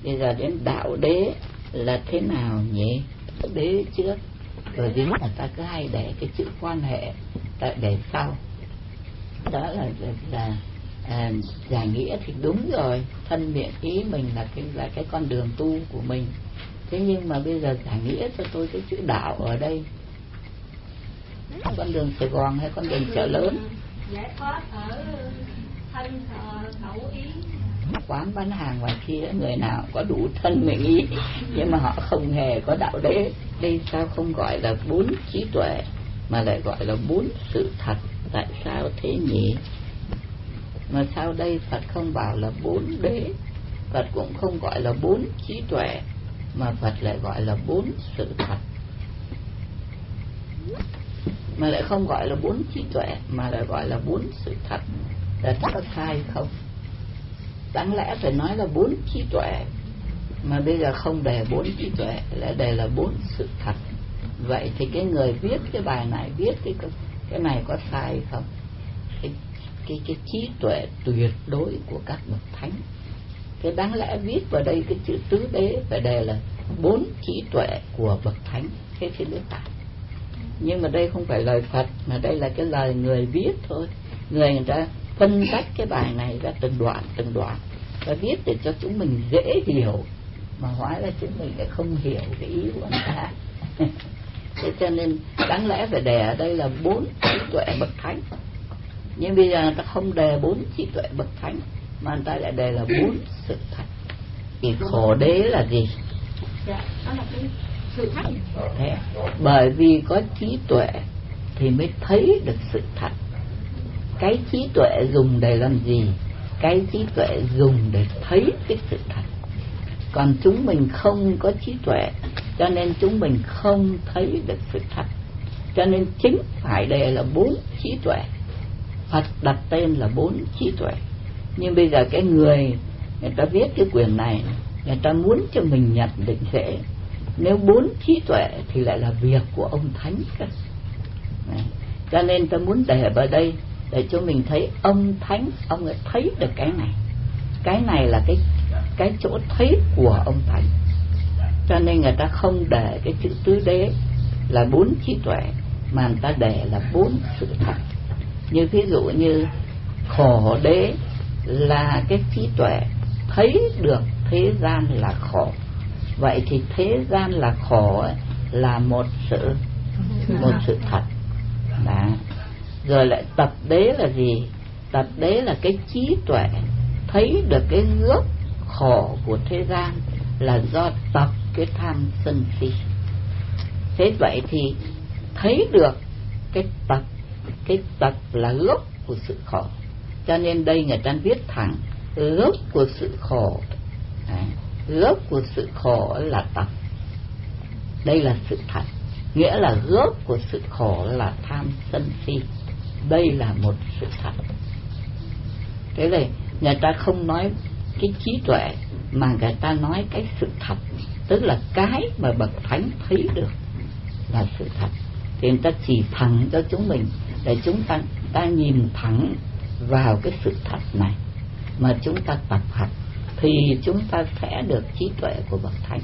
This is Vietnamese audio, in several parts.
Bây giờ đến đạo đế là thế nào nhỉ? Đế trước, bởi vì người ta cứ hay để cái chữ quan hệ để sau. Đó là giải nghĩa thì đúng rồi, thân miệng ý mình là cái con đường tu của mình. Thế nhưng mà bây giờ giải nghĩa cho tôi cái chữ đạo ở đây, con đường Sài Gòn hay con đường Chợ Lớn? Giải thoát ở thân khẩu ý. Quán bán hàng ngoài kia người nào có đủ thân miệng ý, nhưng mà họ không hề có đạo đế. Đây sao không gọi là 4 trí tuệ mà lại gọi là 4 sự thật? Tại sao thế nhỉ? Mà sao đây Phật không bảo là 4 đế, Phật cũng không gọi là 4 trí tuệ, mà Phật lại gọi là 4 sự thật, mà lại không gọi là 4 trí tuệ mà lại gọi là 4 sự thật? Là có sai không? Đáng lẽ phải nói là 4 trí tuệ, mà bây giờ không đề 4 trí tuệ, lại đề là 4 sự thật. Vậy thì cái người viết cái bài này, viết cái này có sai không? Cái trí tuệ tuyệt đối của các bậc thánh, cái đáng lẽ viết vào đây cái chữ tứ đế phải đề là 4 trí tuệ của bậc thánh, thế thì mới phải. Nhưng mà đây không phải lời Phật, mà đây là cái lời người viết thôi. Người ta phân tách cái bài này ra từng đoạn và viết để cho chúng mình dễ hiểu, mà hóa ra chúng mình lại không hiểu cái ý của người ta. Thế cho nên đáng lẽ phải đề ở đây là 4 trí tuệ bậc thánh, nhưng bây giờ người ta không đề 4 trí tuệ bậc thánh, mà người ta lại đề là 4 sự thật. Thì khổ đế là gì? Dạ, đó là cái sự thật. Thế, bởi vì có trí tuệ thì mới thấy được sự thật. Cái trí tuệ dùng để làm gì? Cái trí tuệ dùng để thấy cái sự thật. Còn chúng mình không có trí tuệ, cho nên chúng mình không thấy được sự thật. Cho nên chính phải đề là 4 trí tuệ. Phật đặt tên là 4 trí tuệ. Nhưng bây giờ cái người ta viết cái quyển này, người ta muốn cho mình nhận định dễ. Nếu 4 trí tuệ thì lại là việc của ông Thánh cơ. Cho nên ta muốn để vào đây để cho mình thấy ông Thánh, ông ấy thấy được cái này. Cái này là cái chỗ thấy của ông Thánh. Cho nên người ta không để cái chữ tứ đế là 4 trí tuệ, mà người ta để là 4 sự thật. Như ví dụ như khổ đế là cái trí tuệ thấy được thế gian là khổ. Vậy thì thế gian là khổ ấy, là một sự thật. Đó. Rồi lại tập đế là gì? Tập đế là cái trí tuệ thấy được cái gốc khổ của thế gian là do tập cái tham sân si. Thế vậy thì thấy được cái tập là gốc của sự khổ. Cho nên đây người ta viết thẳng gốc của sự khổ. Gốc của sự khổ là tập. Đây là sự thật. Nghĩa là gốc của sự khổ là tham sân si. Đây là một sự thật. Thế này người ta không nói cái trí tuệ, mà người ta nói cái sự thật. Tức là cái mà bậc thánh thấy được là sự thật. Thì người ta chỉ thẳng cho chúng mình để chúng ta nhìn thẳng vào cái sự thật này mà chúng ta tập học, thì chúng ta sẽ được trí tuệ của bậc thánh.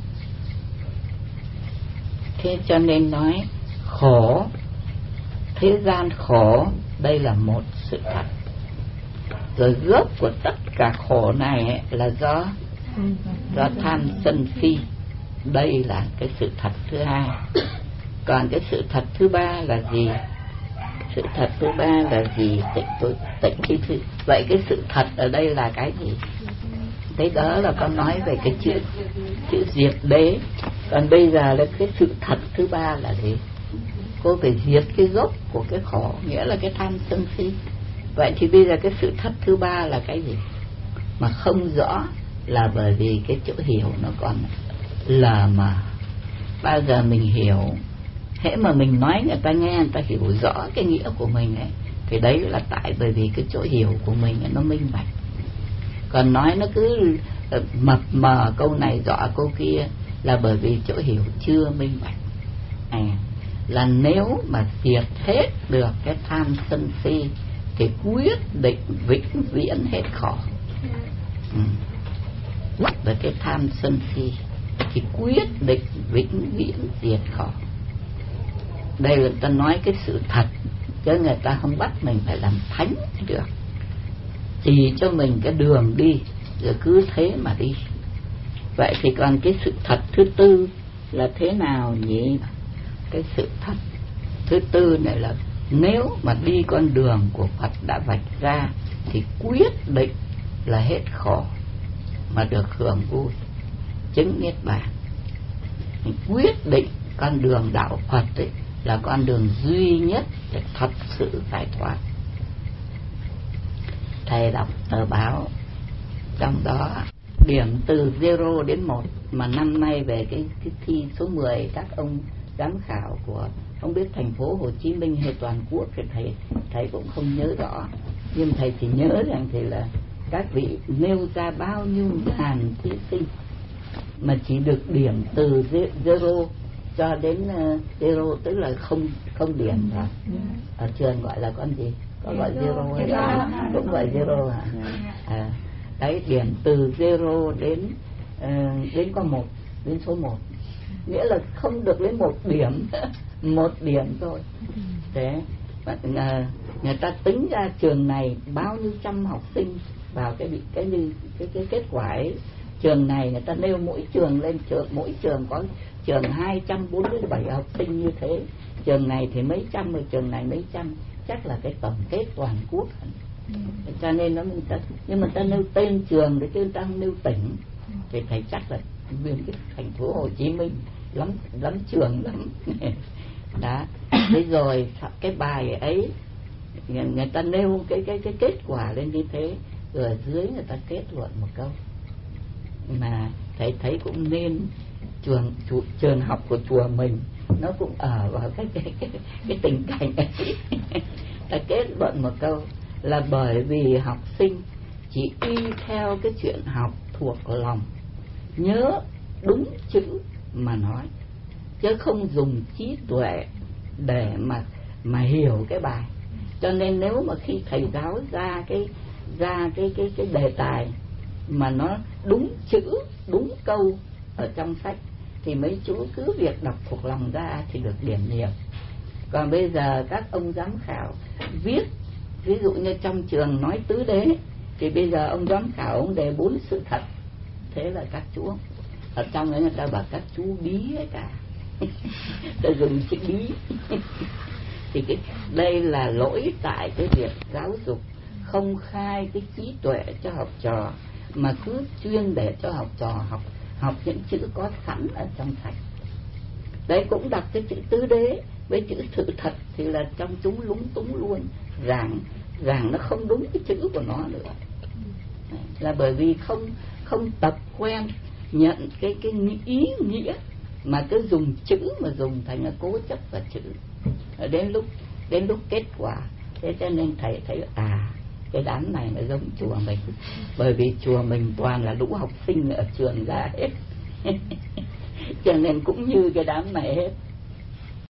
Thế cho nên nói khổ, thế gian khổ, đây là một sự thật. Rồi gốc của tất cả khổ này ấy, là do tham sân si. Đây là cái sự thật thứ hai. Còn cái sự thật thứ ba là gì? Sự thật thứ ba là gì? Tịnh thi thư. Vậy cái sự thật ở đây là cái gì? Thế đó là con nói về cái chữ diệt đế. Còn bây giờ là cái sự thật thứ ba là gì? Cô phải diệt cái gốc của cái khổ, nghĩa là cái tham sân si. Vậy thì bây giờ cái sự thật thứ ba là cái gì? Mà không rõ là bởi vì cái chỗ hiểu nó còn lờ mờ. Bao giờ mình hiểu, hễ mà mình nói người ta nghe, người ta hiểu rõ cái nghĩa của mình ấy, thì đấy là tại bởi vì cái chỗ hiểu của mình nó minh bạch. Còn nói nó cứ mập mờ câu này rõ câu kia là bởi vì chỗ hiểu chưa minh bạch. Là nếu mà diệt hết được cái tham sân si thì quyết định vĩnh viễn hết khổ. về cái tham sân si thì quyết định vĩnh viễn diệt khỏi. Đây là ta nói cái sự thật, chứ người ta không bắt mình phải làm thánh được, chỉ cho mình cái đường đi rồi cứ thế mà đi. Vậy thì còn cái sự thật thứ tư là thế nào nhỉ? Cái sự thật thứ tư này là nếu mà đi con đường của Phật đã vạch ra thì quyết định là hết khổ mà được hưởng vui, chứng niết bàn. Quyết định con đường đạo Phật ấy là con đường duy nhất để thật sự giải thoát. Thầy đọc tờ báo, trong đó điểm từ 0 đến 1, mà năm nay về cái thi số 10 các ông giám khảo của không biết thành phố Hồ Chí Minh hay toàn quốc thì thầy cũng không nhớ rõ, nhưng thầy chỉ nhớ rằng thì là các vị nêu ra bao nhiêu ngàn thí sinh mà chỉ được điểm từ 0 cho đến 0, tức là không điểm thôi. Ở trường gọi là con gì? Có gọi 0 hay không? Cũng gọi 0 hả? Đấy, điểm từ 0 đến có 1, đến số 1, nghĩa là không được lấy 1 điểm, 1 điểm thôi. Thế người ta tính ra trường này bao nhiêu trăm học sinh vào cái kết quả ấy. Trường này người ta nêu mỗi trường lên, mỗi trường có trường 247 học sinh như thế, trường này thì mấy trăm, rồi trường này mấy trăm, chắc là cái tổng kết toàn quốc. Cho nên nó nhưng mà ta nêu tên trường để chứ ta không nêu tỉnh, thì thầy chắc là nguyên cái thành phố Hồ Chí Minh lắm trường lắm. Đó. Thế rồi cái bài ấy người ta nêu cái kết quả lên như thế, rồi ở dưới người ta kết luận một câu mà thầy thấy cũng nên trường học của chùa mình nó cũng ở vào cái tình cảnh ấy. Ta kết luận một câu là bởi vì học sinh chỉ y theo cái chuyện học thuộc lòng, nhớ đúng chữ mà nói, chứ không dùng trí tuệ để mà hiểu cái bài. Cho nên nếu mà khi thầy giáo ra cái đề tài mà nó đúng chữ, đúng câu ở trong sách thì mấy chú cứ việc đọc thuộc lòng ra thì được điểm nhiều. Còn bây giờ các ông giám khảo viết, ví dụ như trong trường nói tứ đế thì bây giờ ông giám khảo ông đề 4 sự thật, thế là các chú ở trong đấy người ta bảo các chú bí ấy cả. Ta dùng chữ bí. Thì đây là lỗi tại cái việc giáo dục không khai cái trí tuệ cho học trò, mà cứ chuyên để cho học trò học những chữ có sẵn ở trong sách. Đấy, cũng đọc cái chữ tứ đế với chữ sự thật thì là trong chúng lúng túng luôn, rằng nó không đúng cái chữ của nó nữa. Là bởi vì không tập quen nhận cái ý nghĩa, mà cứ dùng chữ mà dùng thành là cố chấp vào chữ. Đến lúc kết quả, thế cho nên thầy thấy cái đám này nó giống chùa mình, bởi vì chùa mình toàn là lũ học sinh ở trường ra hết. Cho nên cũng như cái đám này hết.